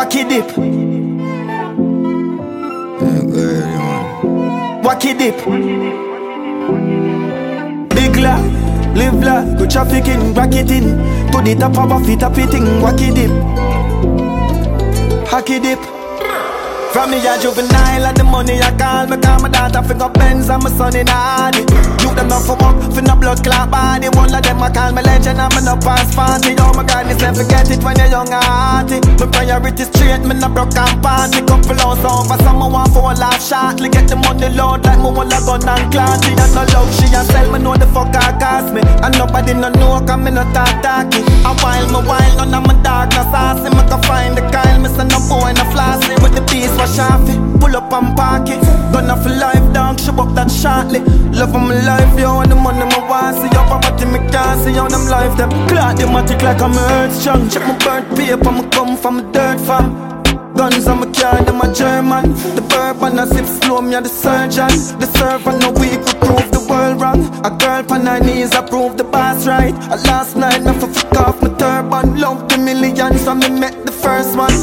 Wacky dip. Wacky dip. Big life, live life, go trafficking, racketing. To the top of a fit up eating. Wacky dip. Hacky dip. From me a juvenile and the money I call me. Call my daughter fi go Benz and my son in Hardy. You them not for work, fi no blood clot body. One of them I call me legend and me no pass party. Oh my God, this never forget it when you're young and hearty. My priority straight, me no broke and party. Couple hours over, someone want for a laugh shortly. Get the money load like me want a gun and clan. She has no love, she a sell me know the fuck I cost me. And nobody no know cause me no talky. A while, none of my dark no saucy. Me can find the Kyle, me say no boy no flossy. With the beast Shafi, pull up and park it. Gonna for life, dog, show up that shortly. Love of my life, yo, and the money my want. See your poverty, me can't see how them life them. Clock them matic like I'm earth strong. Check my birth paper, me come from a dirt farm. Guns on my car, them a German. The bourbon a sip slow, me a the surgeon. The servant no weak, we prove the world wrong. A girl on her knees, I prove the boss right. Last night, me for fuck off my turban. Love the millions, so me met the first one.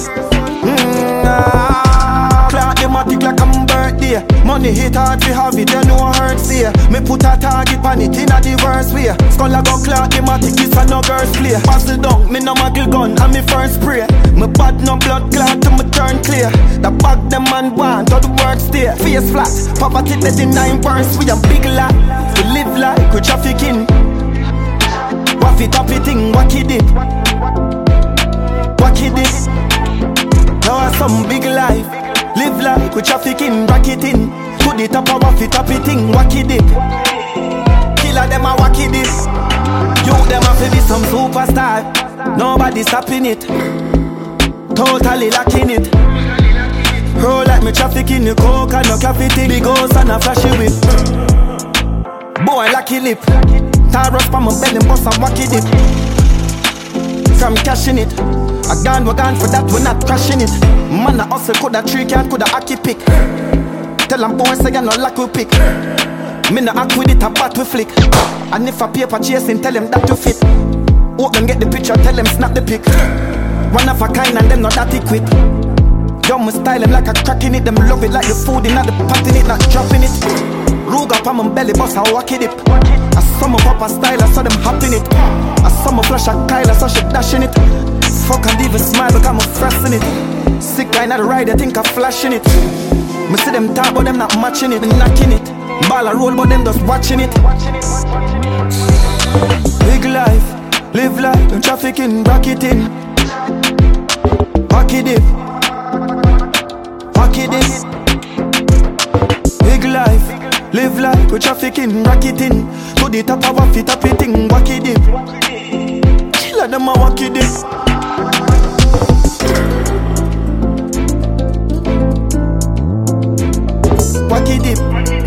Clock them matic like I'm birthday. Money hit hard, we have it, you know I hurt here. Me put a target on it in a diverse way. Skull a go clock them matic, this a no girls play. Pass it down, me no muggle gun, and me first spray. Me bad no blood clot till me turn clear. The bag them man want, all the work stay. Face flat, poverty dead in 9 verse. We a big lot, we live like we trafficking. Waffy tappy thing, wacky dip. Wacky dip. Now some big life. Live like we trafficking, racketing. To the top of waffy tappy thing, wacky dip. Killer them a wacky dip. You them a fi be some superstar. Nobody stopping it. Totally lacking it. Roll like me trafficking the coke and no coffee thing. Big house and a flashy whip. Boy lucky lip. Tar up on my belly, bust and wacky dip. From cashing it. We gone for that, we not crashing it. Man a hustle, coulda 3 can, coulda hockey pick. Tell them boys say you no luck we pick. Me no act with it, a bat we flick. And if a paper chasing, tell them that you fit. Hope them get the picture, tell them snap the pic. One of a kind and them not that equipped. Dumb me style them like a crack in it. Them love it like the food in the pot in it, not dropping it. Rug up on my belly, bust a wacky dip. I saw my papa style, I saw them hopping it. I saw my flash a Kyle, I saw she dashing it. Fuck and even smile because I'm fressing it. Sick guy not the ride, I think I'm flashing it. Me see them talk but them not matching it, knocking it. Ball a roll but them just watching it. Big life, live life, I'm trafficking, racketing. Wacky dip. Wacky dip. Big life, live life, we trafficking, racketing. To the top of a fit up eating, wacky dip. Killer them a wacky dip. Wacky dip.